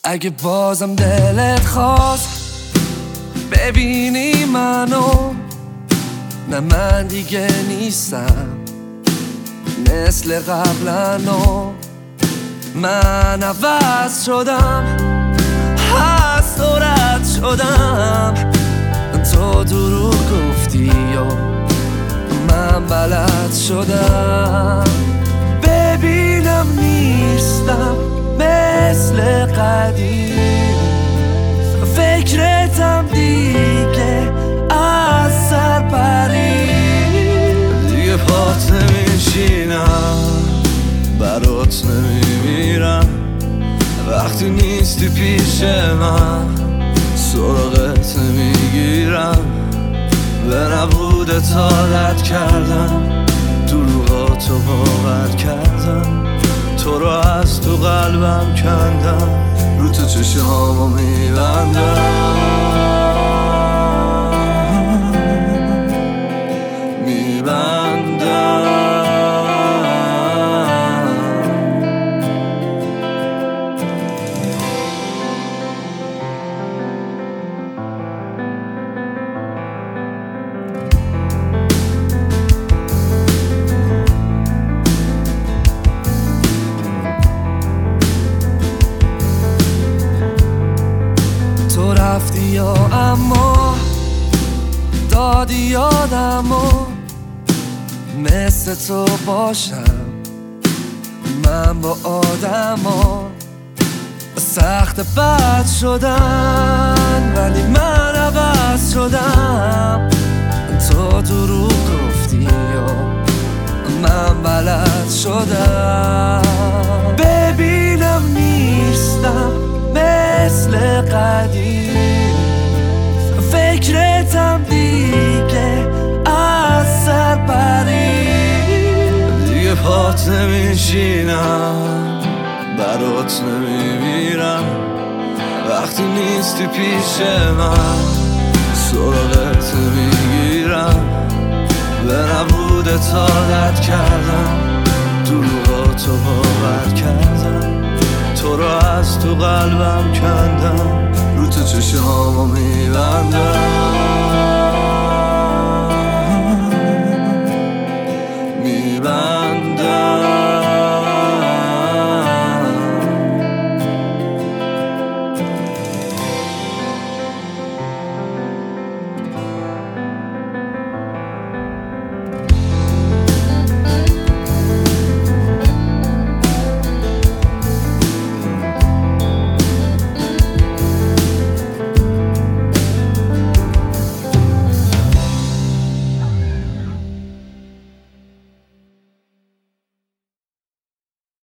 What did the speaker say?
اگه بازم دلت خواست ببینی منو، نه من دیگه نیستم مثل قبلنو. من عوض شدم، از تو رد شدم. تو دروغ گفتی و من بلد شدم. ببینم نیستم مثل قدیم، فکرتم دیگه از سر پرید. دیگه پات نمیشینم، برات نمیمیرم. وقتی نیستی پیش من سراغت نمیگیرم. به نبودت عادت کردم، دروغاتو باور کردم. تو رو از تو قلبم کندم، رو تو چشامو میبندم. تو رفتی یا اما دادی یادمو، مثل تو باشم من با آدما. سخت بد شدن ولی من عوض شدم. تو دروغ گفتی و من بلد شدم. ببینم نیستم مثل قدیم، فکرتم دیگه از سر پرید. دیگه پات نمیشینم، برات نمیمیرم. وقتی نیستی پیش من سراغت نمیگیرم. به نبودت عادت کردم، دروغاتو باور کردم. تو رو از تو قلبم کندم، رو تو چشامو میبندم.